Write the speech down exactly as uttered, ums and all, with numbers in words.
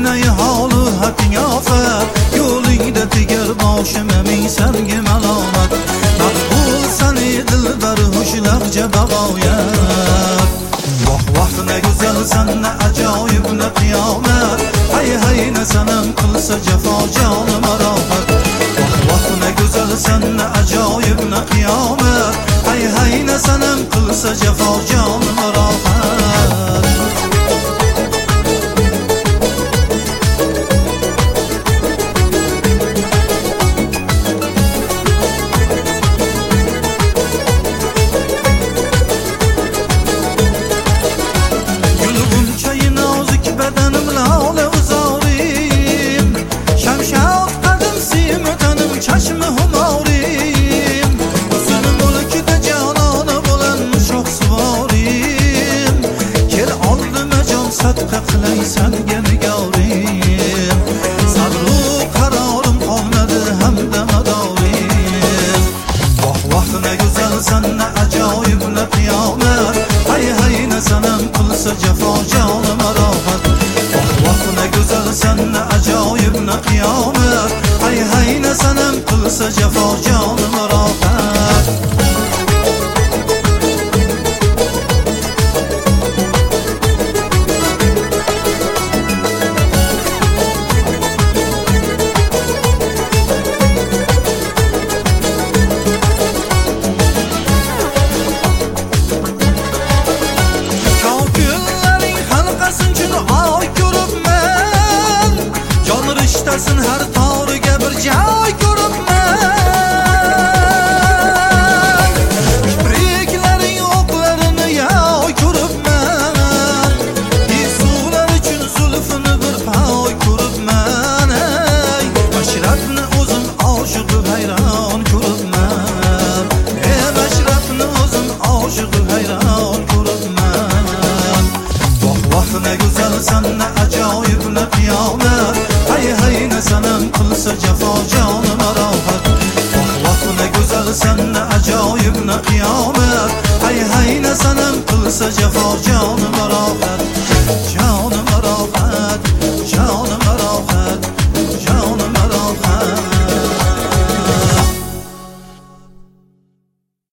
ne halı hakkın afet, yoluyla diger başıma min sergi melamet. Makbul seni dilber hoşlakça bagayet. Vah vah ne güzel sen, ne acayip ne kıyamet. Hay hay ne senem kılsa cefa canıma rahat. Vah vah ne güzel sen, ne acayip ne kıyamet. Hay hay ne senem kılsa cefa canıma rahat. Çeşme humarim, Hüsnü mülküde cananı bulan çok suvarim. Gel aldım can sadaka kılaysan genigarim. Sabru kararım kalmadı hem de medarim. Vah vah ne güzel sen, ne acayip ne kıyamet. Hay hay ne senem kılsa cefa canıma rahat. Vah vah ne güzel sen, ne acayip ne kıyamet. Hay hay ne senem kılsa cefa canıma rahat. Kafirlerin halkasın çünkü ay görüp men. Canır iştesin her tarıge bir cay görüp men. Kipriklerin oklarını yay görüp men. İsular için zülfünü bir pay görüp men. Meşrefini uzun aşığı hayran görüp men. Meşrefini uzun aşığı hayran görüp men. Vah vah ne güzel sen, ne acayip ne kıyamet. Hay hay ne senem kılsa cefa canıma rahat. Vah vah ne güzel sen, ne acayip ne kıyamet. Hay hay ne senem kılsa cefa canıma